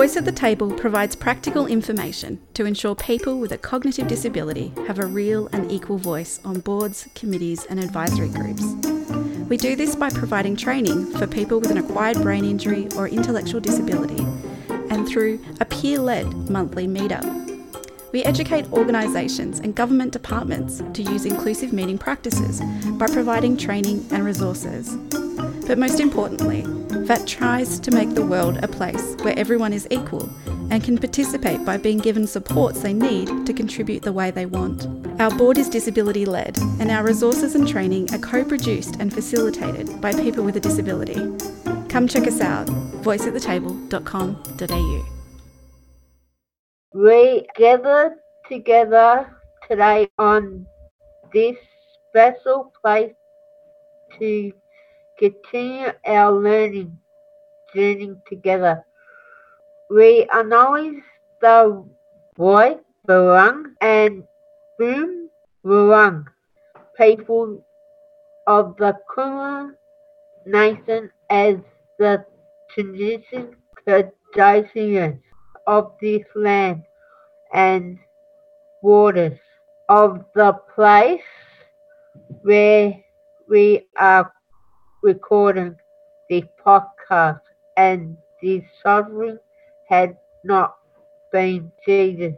Voice at the Table provides practical information to ensure people with a cognitive disability have a real and equal voice on boards, committees and advisory groups. We do this by providing training for people with an acquired brain injury or intellectual disability and through a peer-led monthly meetup. We educate organisations and government departments to use inclusive meeting practices by providing training and resources. But most importantly, VAT tries to make the world a place where everyone is equal and can participate by being given supports they need to contribute the way they want. Our board is disability-led and our resources and training are co-produced and facilitated by people with a disability. Come check us out, voiceatthetable.com.au. We gather together today on this special place to continue our learning journey together. We acknowledge the Woi Wurrung and Boon Wurrung people of the Kulin Nation as the traditional custodians of this land and waters of the place where we are recording this podcast, and this suffering had not been ceded.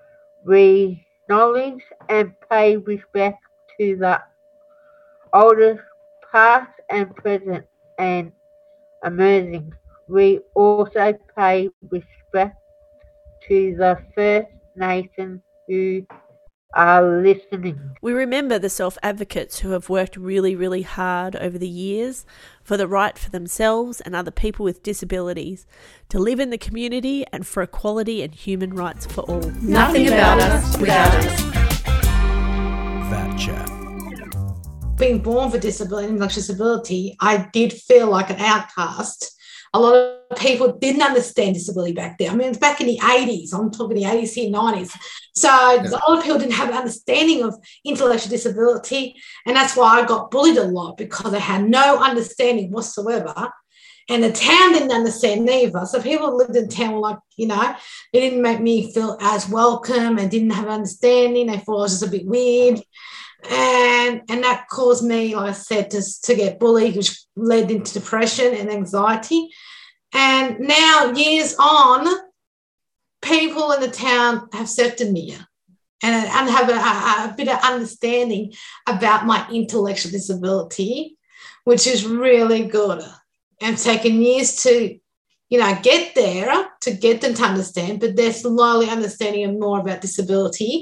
We acknowledge and pay respect to the elders past and present and emerging. We also pay respect to the First Nations who are listening. We remember the self-advocates who have worked really, really hard over the years for the right for themselves and other people with disabilities to live in the community and for equality and human rights for all. Nothing about us without us. That chat. Being born with intellectual disability, I did feel like an outcast. A lot of people didn't understand disability back then. I mean, it's back in the 80s. I'm talking the 80s here, 90s. So a lot of people didn't have an understanding of intellectual disability, and that's why I got bullied a lot, because I had no understanding whatsoever. And the town didn't understand either. So people who lived in town were like, they didn't make me feel as welcome and didn't have understanding. They thought I was just a bit weird. And that caused me, like I said, to get bullied, which led into depression and anxiety. And now, years on, people in the town have accepted me and have a bit of understanding about my intellectual disability, which is really good. And taken years to, get there, to get them to understand, but they're slowly understanding more about disability.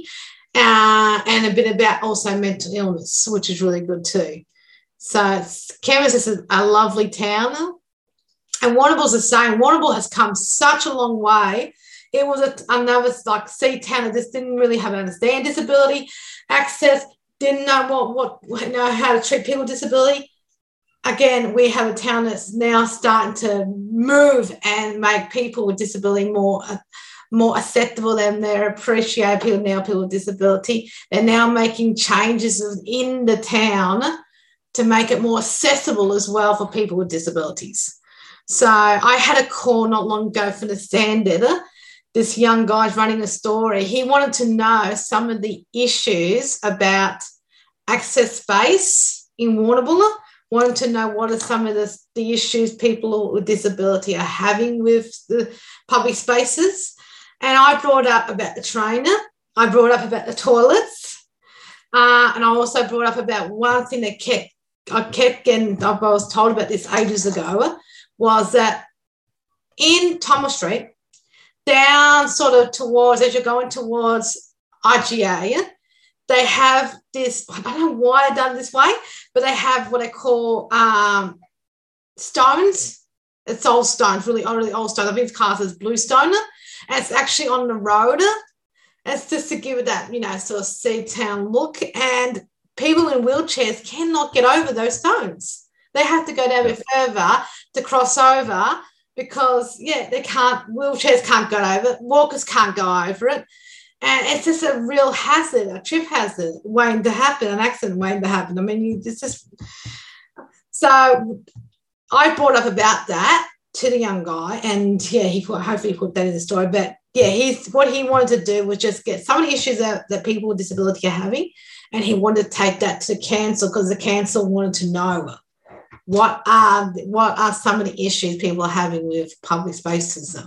And a bit about also mental illness, which is really good too. So Cairns is a lovely town. And Warrnambool's the same. Warrnambool has come such a long way. It was another sea town that just didn't really have an understand disability access, didn't know how to treat people with disability. Again, we have a town that's now starting to move and make people with disability more acceptable, and they're appreciated. People with disability. They're now making changes in the town to make it more accessible as well for people with disabilities. So I had a call not long ago from the Standard. This young guy's running a story. He wanted to know some of the issues about access space in Warrnambool. Wanted to know what are some of the issues people with disability are having with the public spaces. And I brought up about the trainer. I brought up about the toilets. And I also brought up about one thing that I kept getting, I was told about this ages ago, was that in Thomas Street, down sort of towards, as you're going towards IGA, they have this, I don't know why they've done this way, but they have what they call stones. It's old stones, really old stones. I think it's cast as blue stone. And it's actually on the road. It's just to give it that, sort of sea town look. And people in wheelchairs cannot get over those stones. They have to go down a bit further to cross over because, they can't, wheelchairs can't go over it, walkers can't go over it. And it's just a real hazard, a trip hazard waiting to happen, an accident waiting to happen. I mean, it's just... So I brought up about that to the young guy, and hopefully he put that in the story. But what he wanted to do was just get some of the issues that people with disability are having, and he wanted to take that to council because the council wanted to know what are some of the issues people are having with public spaces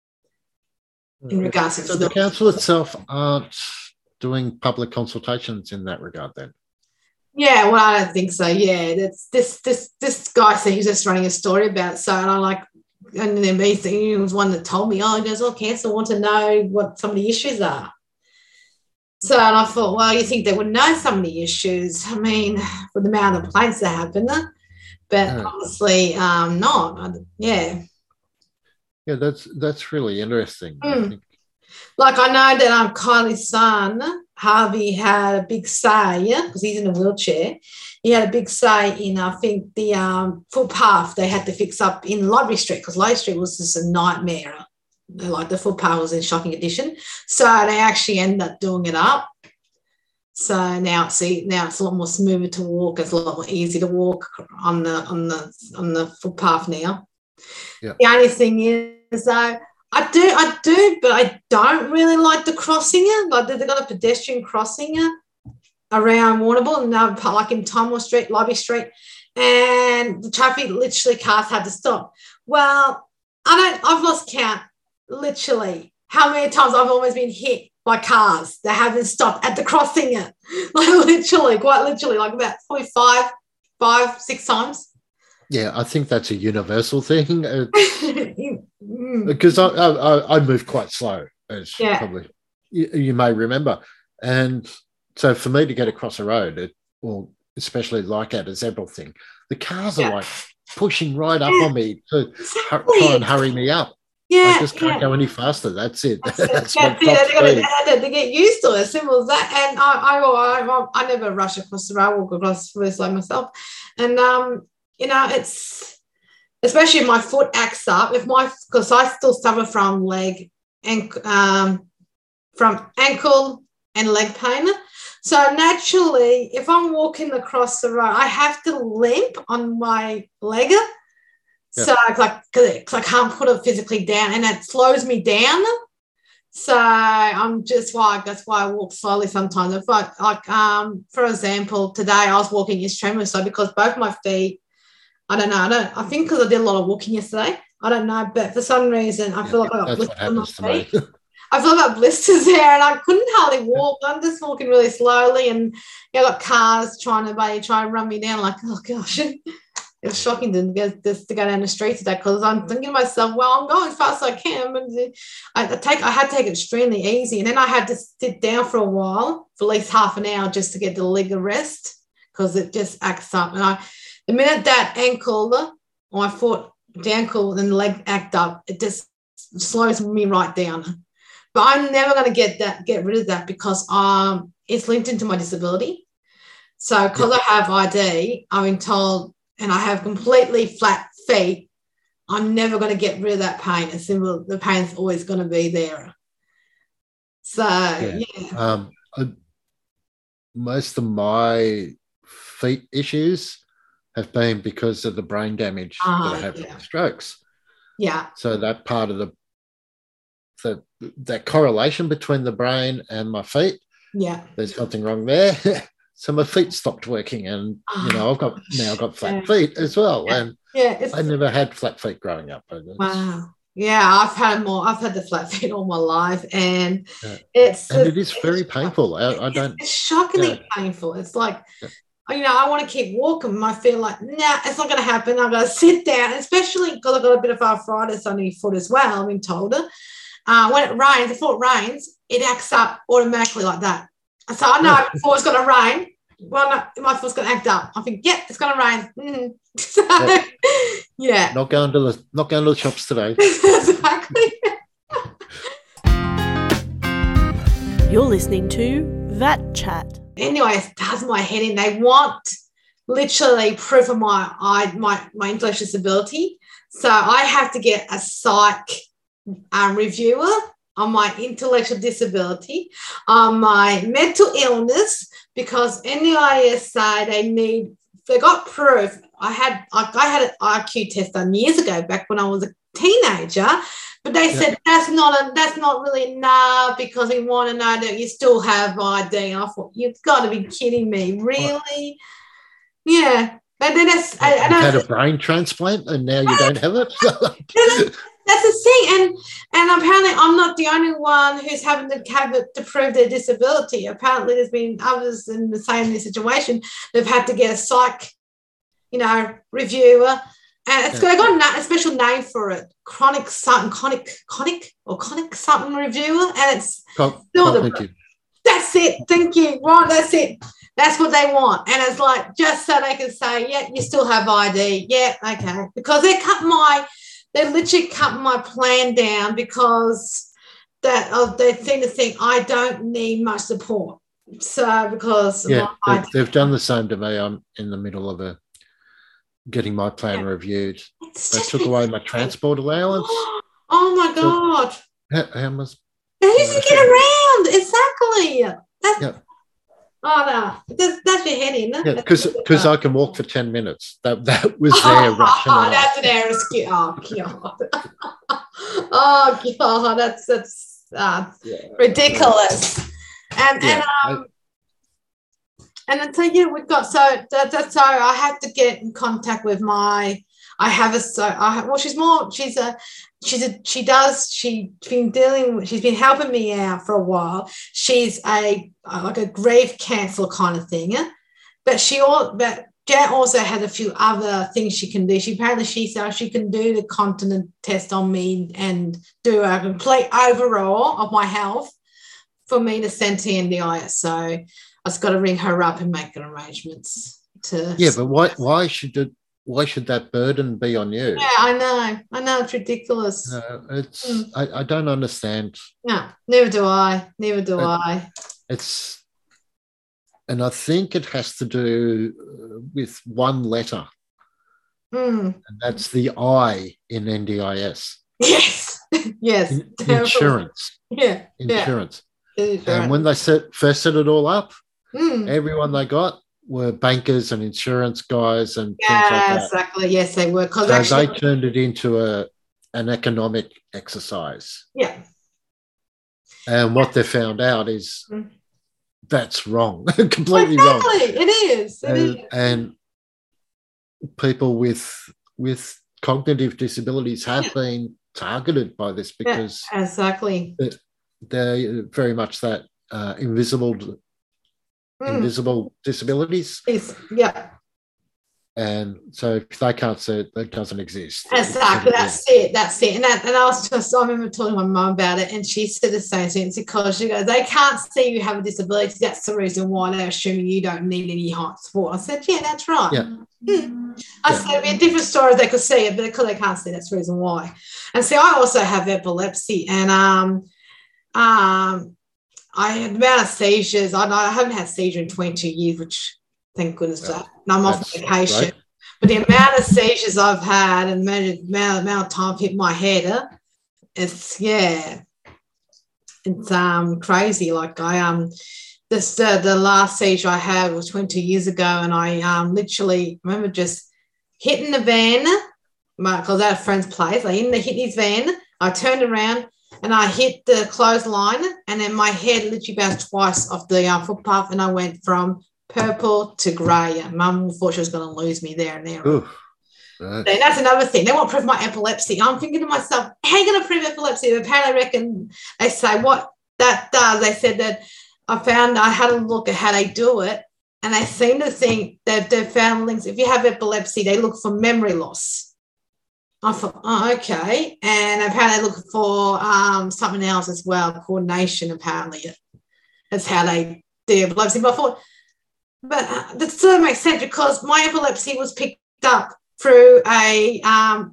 in regards to disability. So the council itself aren't doing public consultations in that regard, then? Yeah, well, I don't think so. Yeah, that's this guy said he's just running a story about it. So, and then he was one that told me, he goes, council want to know what some of the issues are. So, and I thought, well, you think they would know some of the issues? I mean, with the amount of complaints that happen, but obviously not. Yeah. Yeah, that's really interesting. I think. Like I know that Kylie's son, Harvey, had a big say, because he's in a wheelchair. He had a big say in, I think, the footpath they had to fix up in Library Street, because Library Street was just a nightmare. Like the footpath was in shocking condition. So they actually ended up doing it up. So now it's a lot more smoother to walk. It's a lot more easy to walk on the footpath now. Yeah. The only thing is though, I do, but I don't really like the crossing. Like they've got a pedestrian crossing around Warrnambool, and like in Tomwell Street, Library Street, and the traffic, literally cars had to stop. Well, I've lost count, literally, how many times I've almost been hit by cars that haven't stopped at the crossing. Like quite literally, like about 5-6 times. Yeah, I think that's a universal thing. Because I move quite slow, as probably you may remember. And so for me to get across a road, especially like at a zebra thing, the cars are like pushing right up on me to try and hurry me up. Yeah, I just can't go any faster. That's it. That's they get used to it. As simple as that. And I never rush across the road. I walk across really slow myself. And it's especially if my foot acts up. Because I still suffer from from ankle and leg pain. So naturally, if I'm walking across the road, I have to limp on my leg. Yeah. So because I can't put it physically down, and it slows me down. So that's why I walk slowly sometimes. If for example, today I was walking extremely because both my feet, I don't know, I think because I did a lot of walking yesterday, I don't know, but for some reason I feel like I got blisters on my feet. I feel like I got blisters there, and I couldn't hardly walk. I'm just walking really slowly, and I got cars trying to run me down. Like, oh gosh. It was shocking to go down the street today, because I'm thinking to myself, well, I'm going as fast as I can. But I had to take it extremely easy. And then I had to sit down for a while, for at least half an hour, just to get the leg a rest, because it just acts up. And the minute that ankle, or my foot, the ankle and the leg act up, it just slows me right down. But I'm never going to get rid of that, because it's linked into my disability. So because I have ID, I've been told, and I have completely flat feet, I'm never going to get rid of that pain. It's simple. The pain's always going to be there. So, most of my feet issues have been because of the brain damage that I have from strokes. Yeah. So that part of that correlation between the brain and my feet, there's something wrong there. So my feet stopped working, and I've got flat feet as well. And I never had flat feet growing up. Wow. Yeah, I've had the flat feet all my life, and it is very painful. It's shockingly painful. It's like, I want to keep walking. My feet are like, nah, it's not going to happen. I'm going to sit down, especially because I've got a bit of arthritis on my foot as well. I've been told. When it rains, before it rains, it acts up automatically like that. So I know before it's going to rain, my foot's going to act up. I think, it's going to rain. So, Not going to the shops today. Exactly. You're listening to VAT Chat. Anyway, it does my head in. They want literally proof of my intellectual disability. So I have to get a psych reviewer on my intellectual disability, on my mental illness, because NDIS they got proof. I had an IQ test done years ago, back when I was teenager. But they said that's not really enough because we want to know that you still have ID. And I thought, you've got to be kidding me, really? Yeah. But then you had a brain transplant and now you don't have it. That's the thing, and apparently I'm not the only one who's having to have it to prove their disability. Apparently there's been others in the same situation. They've had to get a psych, reviewer, and they've got a special name for it, chronic something reviewer, and it's that's it. Thank you. Right, that's it. That's what they want, and it's like just so they can say, yeah, you still have ID. Yeah, okay, because they literally cut my plan down because they seem to think I don't need much support. So because they've done the same to me. I'm in the middle of getting my plan reviewed. They took away my transport allowance. Oh my God! How much? They used to get around exactly. Oh no, that's your head, isn't it? Yeah, because I can walk for 10 minutes. That was their rationale. That's an air excuse. Oh God. Oh God, that's ridiculous. And then so we've got that's so I had to get in contact with she's been helping me out for a while. She's like a grief counsellor kind of thing, but Jan also has a few other things she can do. She said she can do the continent test on me and do a complete overall of my health for me to send to NDIS. So I just got to ring her up and make arrangements to. Yeah, but why should that burden be on you? Yeah, I know it's ridiculous. I don't understand. No, neither do I. And I think it has to do with one letter, and that's the I in NDIS. Yes. Insurance. Yeah. Insurance. And when they first set it all up, everyone they got were bankers and insurance guys and things like that. Exactly. Yes, they were. So they turned it into an economic exercise. Yeah. And what they found out is that's wrong, completely wrong. It is. And people with cognitive disabilities have been targeted by this because exactly they're very much that invisible disabilities. Yeah. And so if they can't see it, that doesn't exist. Exactly. That's it. And I remember talking to my mum about it, and she said the same thing. It's because she goes, they can't see you have a disability. That's the reason why they're assuming you don't need any height support. I said, yeah, that's right. Yeah. I said it'd be a different story if they could see it, but because they can't see, that's the reason why. And see, I also have epilepsy, and I had the amount of seizures. I haven't had a seizure in 22 years, which thank goodness for that. And I'm off medication. Right. But the amount of seizures I've had and the amount of time I've hit my head, it's crazy. Like the last seizure I had was 20 years ago, and I literally remember just hitting the van because I had a friend's place. I hit his van. I turned around and I hit the clothesline, and then my head literally bounced twice off the footpath, and I went from purple to grey. Mum thought she was going to lose me there and there. That's another thing. They want to prove my epilepsy. I'm thinking to myself, how are you going to prove epilepsy? But apparently I reckon they say what that does. They said that I had a look at how they do it, and they seem to think that they found links. If you have epilepsy, they look for memory loss. I thought, oh, okay. And apparently they look for something else as well, coordination, apparently. That's how they do epilepsy. But I thought, but that sort of makes sense because my epilepsy was picked up through a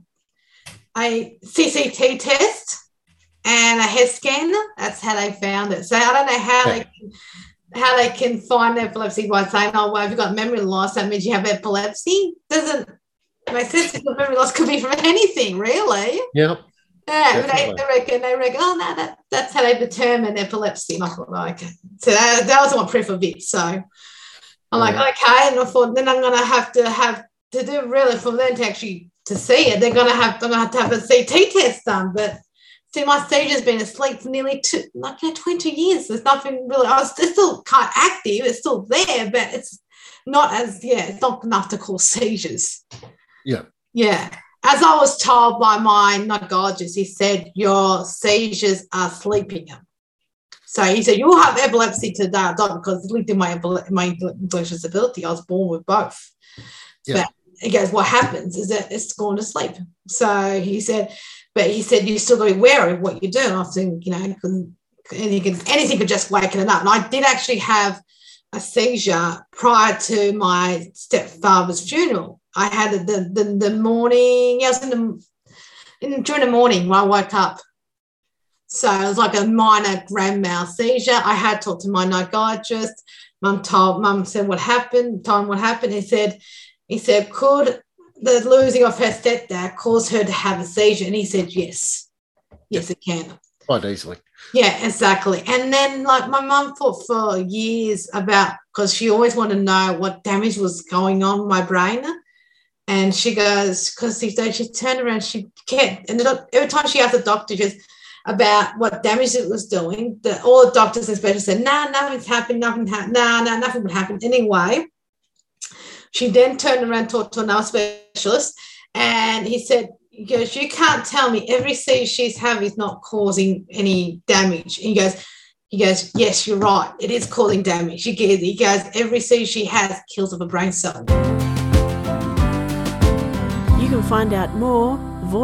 CCT test and a head scan. That's how they found it. So I don't know how they can find epilepsy by saying, oh, well, if you've got memory loss, that means you have epilepsy. Doesn't make sense because memory loss could be from anything, really. Yep. Yeah, but they reckon, oh, no, that's how they determine epilepsy. And I thought, oh, okay. So that was what proof of it. So I'm like, okay. And I thought then I'm going to have to do really for them to actually to see it. They're going to have to have a CT test done. But see, my seizure's been asleep for nearly 20 years. There's nothing really. It's still kind of active. It's still there, but it's not as it's not enough to cause seizures. Yeah. Yeah. As I was told by my neurologist, he said your seizures are sleeping. So he said, you'll have epilepsy today. I died because it's linked in my intellectual disability. I was born with both. Yeah. But he goes, what happens is that it's gone to sleep. So he said, you still got to be wary of what you do. And I think, because anything could just waken it up. And I did actually have a seizure prior to my stepfather's funeral. I had the morning, I was during the morning when I woke up. So it was like a minor grand mal seizure. I had talked to my neurologist. Mum said what happened, told him what happened. He said, could the losing of her stepdad cause her to have a seizure? And he said, yes. Yes, it can. Quite easily. Yeah, exactly. And then like my mum thought for years about, because she always wanted to know what damage was going on in my brain. And she goes, because she turned around, she kept, and every time she asked the doctor just about what damage it was doing, all the doctors and specialists said, nothing's happened, nothing would happen anyway. She then turned around and talked to another specialist, and he goes, you can't tell me every seizure she's having is not causing any damage. And he goes, yes, you're right, it is causing damage. He goes, every seizure she has kills of a brain cell. You can find out more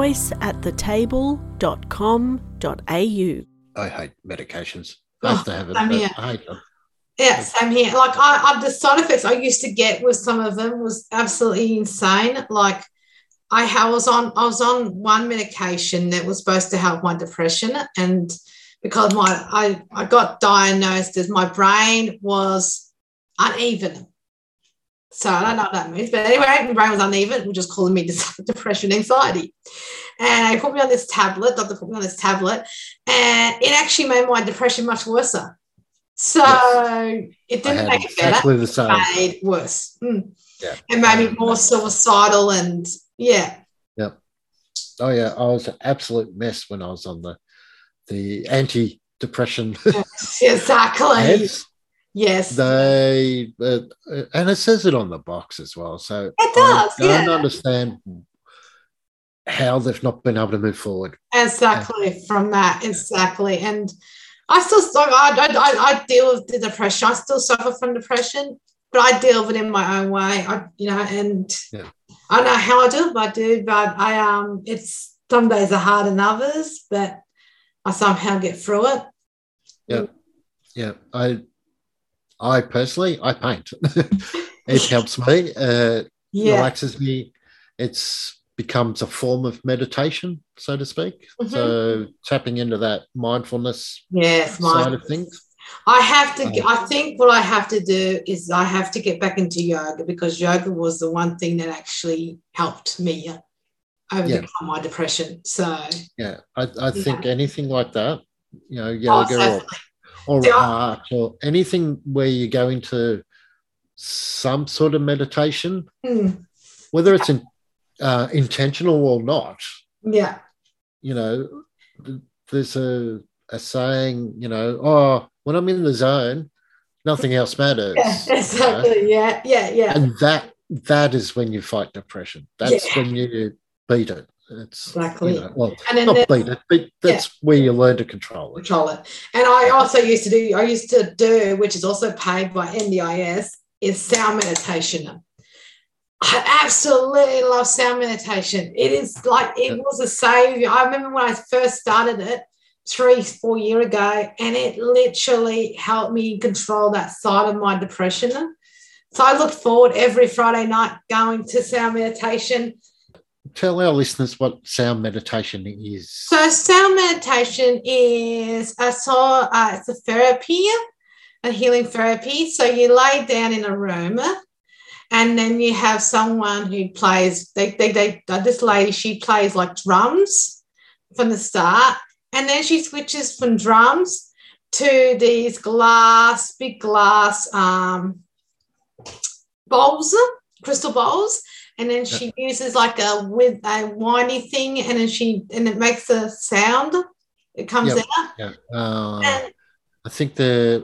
voiceatthetable.com.au. I hate medications. I have to have it. I hate them. Yeah, same here. Like the side effects I used to get with some of them was absolutely insane. Like I was on one medication that was supposed to help my depression, and because I got diagnosed as my brain was uneven. So I don't know what that means, but anyway, my brain was uneven, which is calling me depression, anxiety. And they put me on this tablet, doctor put me on this tablet, and it actually made my depression much worse. So it didn't make it better, exactly the same. It made it worse. Yeah. It made me more suicidal and Yeah. Oh yeah, I was an absolute mess when I was on the anti-depression. Yes, exactly. Yes. And it says it on the box as well. So it does. I don't understand how they've not been able to move forward. Exactly, from that. Exactly. And I still I deal with the depression. I still suffer from depression, but I deal with it in my own way. I don't know how I do it, but I do. But it's some days are harder than others, but I somehow get through it. Yeah. Yeah. I personally, I paint. It helps me. Relaxes me. It's becomes a form of meditation, so to speak. Mm-hmm. So tapping into that mindfulness side of things. I think what I have to do is I have to get back into yoga, because yoga was the one thing that actually helped me overcome my depression. So yeah, I think anything like that, yoga or art or anything where you go into some sort of meditation, whether it's intentional or not. Yeah. There's a saying, when I'm in the zone, nothing else matters. Yeah, exactly. Yeah. And that is when you fight depression. That's when you beat it. It's exactly. Not beat it, but that's where you learn to control it. And I also used to do, which is also paid by NDIS, is sound meditation. I absolutely love sound meditation. It is like, it was a savior. I remember when I first started it 3-4 years ago, and it literally helped me control that side of my depression. So I look forward every Friday night going to sound meditation. Tell our listeners what sound meditation is. So sound meditation is it's a therapy, a healing therapy. So you lay down in a room, and then you have someone who plays. This lady, she plays like drums from the start, and then she switches from drums to these big glass bowls, crystal bowls. and then she uses like a windy thing, and then it makes a sound. It comes out. Yeah. I think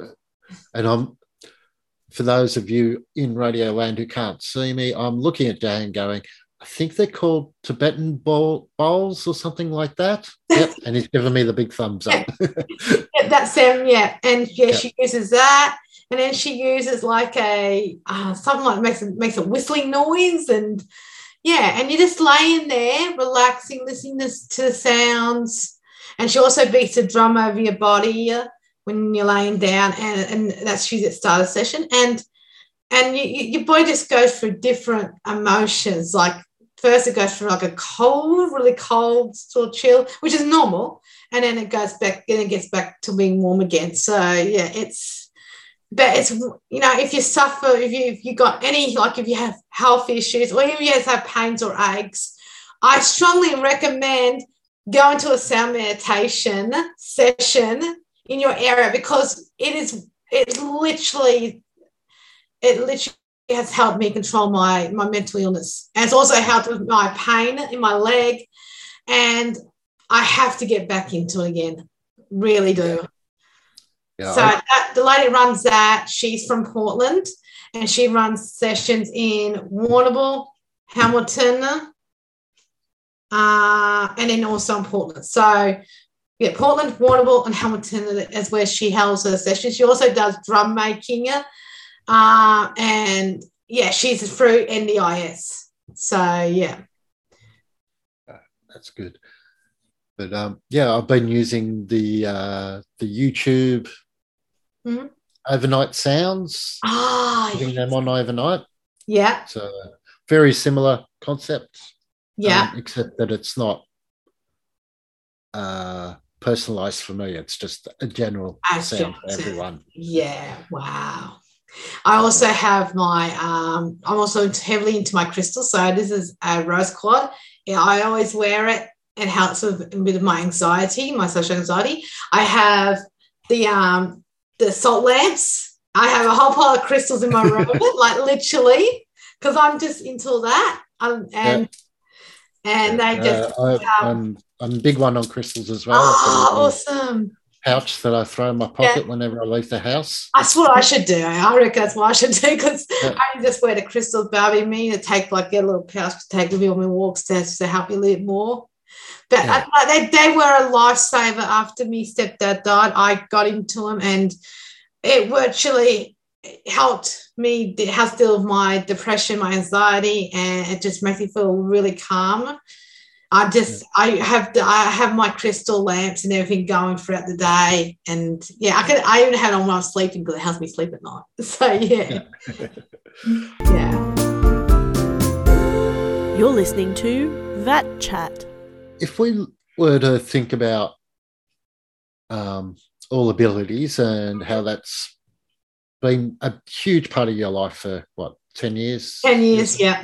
for those of you in Radio Land who can't see me, I'm looking at Dan going, I think they're called Tibetan bowls or something like that. Yep, and he's giving me the big thumbs up. That's them, yeah. And she uses that, and then she uses like a something like makes a whistling noise, and and you're just laying there, relaxing, listening to the sounds. And she also beats a drum over your body when you're laying down, and that's usually at the start of the session. And your body just goes through different emotions. Like first it goes through like a cold, really cold sort of chill, which is normal, and then it goes back, and it gets back to being warm again. So it's if you suffer, if you got any, like if you have health issues, or if you have pains or aches, I strongly recommend going to a sound meditation session in your area, because it literally has helped me control my mental illness. And it's also helped with my pain in my leg. And I have to get back into it again. Really do. Yeah, so the lady runs that. She's from Portland, and she runs sessions in Warrnambool, Hamilton, and then also in Portland. So Portland, Warrnambool, and Hamilton is where she holds her sessions. She also does drum making, and she's through NDIS. So that's good. But I've been using the YouTube overnight sounds. Putting them on overnight. Yeah. So very similar concept. Yeah. Except that it's not personalized for me. It's just a general sound for everyone. Yeah. Wow. I also have I'm also heavily into my crystals. So this is a rose quartz. Yeah, I always wear it. It helps with a bit of my anxiety, my social anxiety. I have the salt lamps. I have a whole pile of crystals in my room, like literally, because I'm just into that. And they just. I'm a big one on crystals as well. Oh, awesome. Pouch that I throw in my pocket whenever I leave the house. That's what I should do. I reckon that's what I should do, because I just wear the crystals. But I mean, to take get a little pouch to take with me on my walks to help you live more. But they were a lifesaver after me stepdad died. I got into them, and it virtually helped me deal with my depression, my anxiety, and it just makes me feel really calm. I have my crystal lamps and everything going throughout the day, and I even have it on when I'm sleeping, because it helps me sleep at night. So You're listening to Vat Chat. If we were to think about all abilities and how that's been a huge part of your life for 10 years? 10 years, yeah.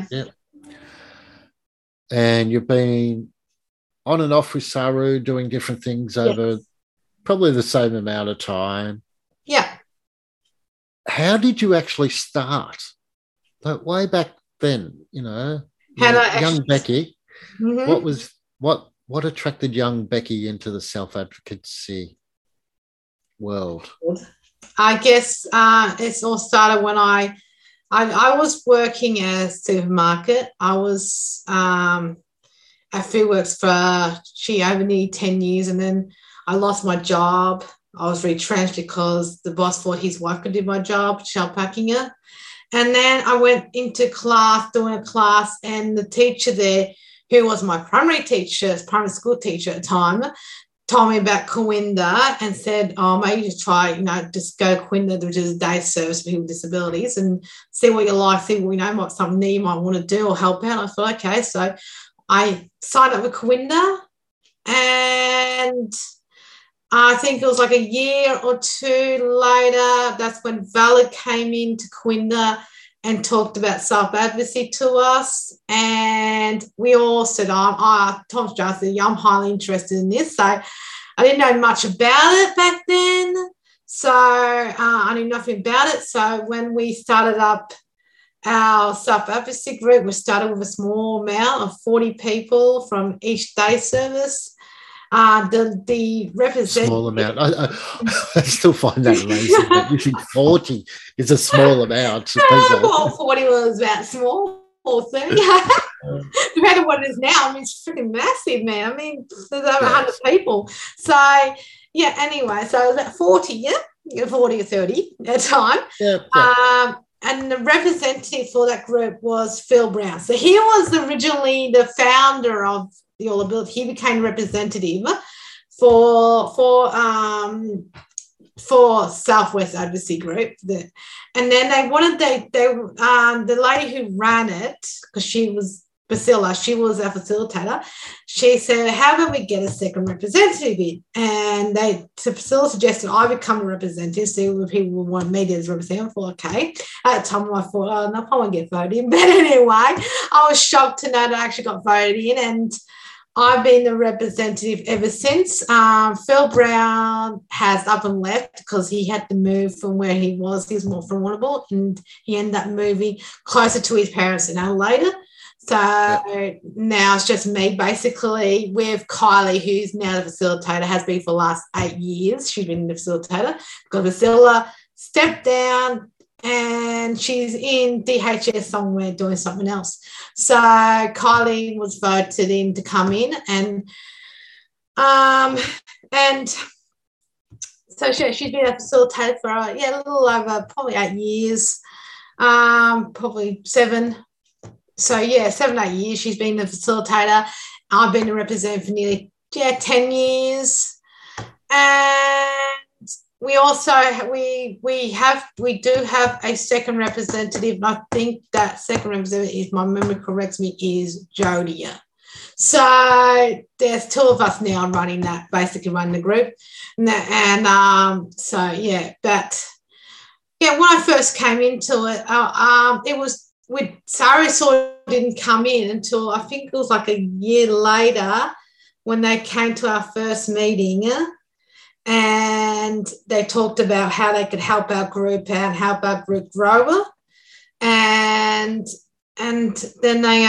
And you've been on and off with Saru doing different things over probably the same amount of time. Yeah. How did you actually start? Like way back then, young Becky. Mm-hmm. What attracted young Becky into the self-advocacy world? I guess it's all started when I was working at a supermarket. I was at Foodworks for over nearly 10 years, and then I lost my job. I was retrenched because the boss thought his wife could do my job, shell packing it. And then I went into class, doing a class, and the teacher there, who was my primary school teacher at the time, told me about Kooinda and said, maybe you should try, just go to Kooinda, which is a day service for people with disabilities, and see what you like, see what something new you might want to do or help out. I thought, okay. So I signed up with Kooinda, and I think it was like a year or two later, that's when Valid came into Kooinda and talked about self-advocacy to us. And we all said, Tom Jones said, I'm highly interested in this. So I didn't know much about it back then. So I knew nothing about it. So when we started up our self-advocacy group was started with a small amount of 40 people from each day service. The representative... Small amount. I still find that amazing. That you think 40 is a small amount of people. Well, 40 was about small. Or 30. Depending on what it is now, I mean, it's freaking massive, man. I mean, there's over 100 people. So, yeah, anyway, so it was about 40 or 30 at a time. Yeah. And the representative for that group was Phil Brown. So he was originally the founder of the All Ability. He became representative for Southwest Advocacy Group, and then they wanted the lady who ran it, because she was Priscilla, she was our facilitator. She said, "How about we get a second representative in?" And Priscilla suggested I become a representative, see what people would want me as representative. For okay, at the time I thought, oh no, I won't get voted in, but anyway, I was shocked to know that I actually got voted in, and I've been the representative ever since. Phil Brown has up and left because he had to move from where he was. He's more from Warrnambool, and he ended up moving closer to his parents in Adelaide. So now it's just me, basically, with Kylie, who's now the facilitator, has been for the last 8 years. She's been the facilitator because Priscilla stepped down and she's in DHS somewhere doing something else. So Kylie was voted in to come in, and so she's been a facilitator for a little over probably 8 years, probably 7. So 7, 8 years she's been the facilitator. I've been a representative for nearly 10 years, and we also we do have a second representative, and I think that second representative, if my memory corrects me, is Jodie. So there's 2 of us now running the group, but when I first came into it, it was with Sarah sort of didn't come in until I think it was like a year later when they came to our first meeting. And they talked about how they could help our group out and help our group grow. And then they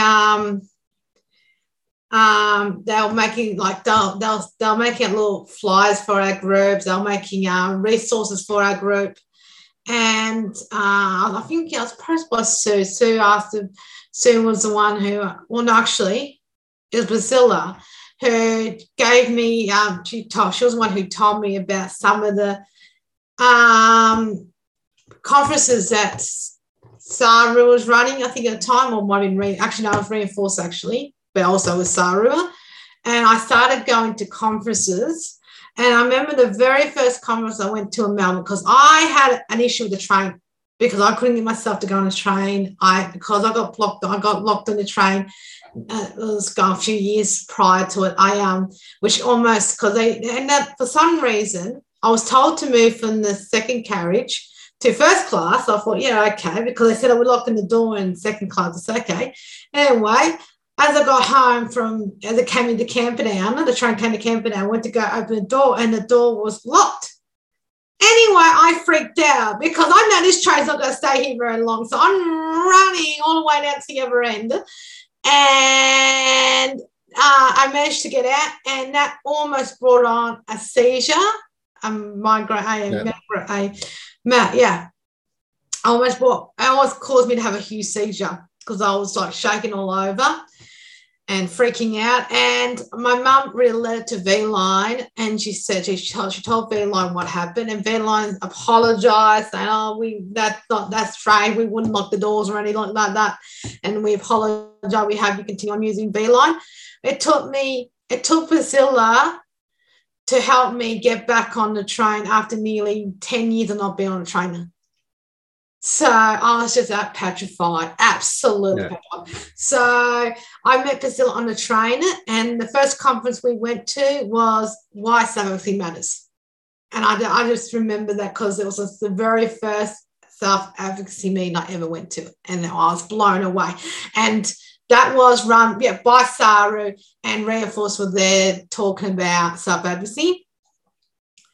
were making they're making little flyers for our groups. They were making resources for our group. And I think it was posted by Sue. Sue asked if Sue was the one who, well, no, actually, it was Priscilla who gave me, she was the one who told me about some of the conferences that Saru was running, I think at the time, or might have been, it was Reinforce actually, but also with Saru. And I started going to conferences. And I remember the very first conference I went to in Melbourne, because I had an issue with the train because I couldn't get myself to go on a train. Because I got locked on the train. It was a few years prior to it. Which almost, because for some reason, I was told to move from the second carriage to first class. I thought, okay, because they said I would lock in the door in second class. It's okay. Anyway, as I got home as I came into Camperdown, the train came to Camperdown, I went to go open the door and the door was locked. Anyway, I freaked out because I know this train's not going to stay here very long. So I'm running all the way down to the other end. And I managed to get out, and that almost brought on a seizure, almost caused me to have a huge seizure because I was like shaking all over and freaking out. And my mum relayed it to V-Line, and she said she told V-Line what happened, and V-Line apologised, saying, that's trained, we wouldn't lock the doors or anything like that, and we apologise, we have you continue on using V-Line. It took Priscilla to help me get back on the train after nearly 10 years of not being on a train. So I was just petrified, absolutely petrified. So I met Priscilla on the train, and the first conference we went to was Why Self-Advocacy Matters. And I just remember that because it was the very first self-advocacy meeting I ever went to, and I was blown away. And that was run by Saru, and Reinforce were there talking about self-advocacy.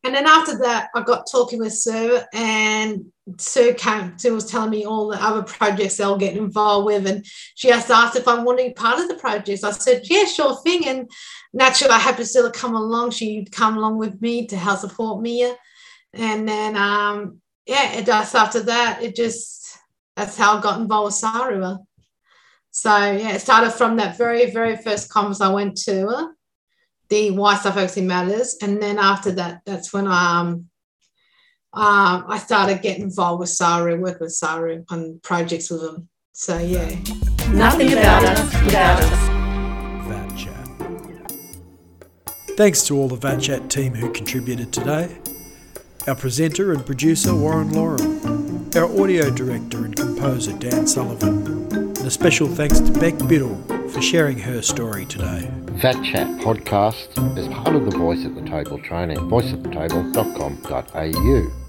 And then after that, I got talking with Sue, and Sue was telling me all the other projects they'll get involved with. And she just asked if I wanted to be part of the projects. I said, yeah, sure thing. And naturally, I had Priscilla come along. She'd come along with me to help support Mia. And then, just after that, that's how I got involved with Sarua. So, yeah, it started from that very, very first conference I went to, the Why Stuff Actually Matters. And then after that, that's when I started getting involved with Saru, working with Saru on projects with them. So, yeah. Nothing about us without us. VAT Chat. Thanks to all the VAT Chat team who contributed today. Our presenter and producer, Warren Loren. Our audio director and composer, Dan Sullivan. And a special thanks to Beck Biddle for sharing her story today. VAT Chat podcast is part of the Voice at the Table training, voiceatthetable.com.au.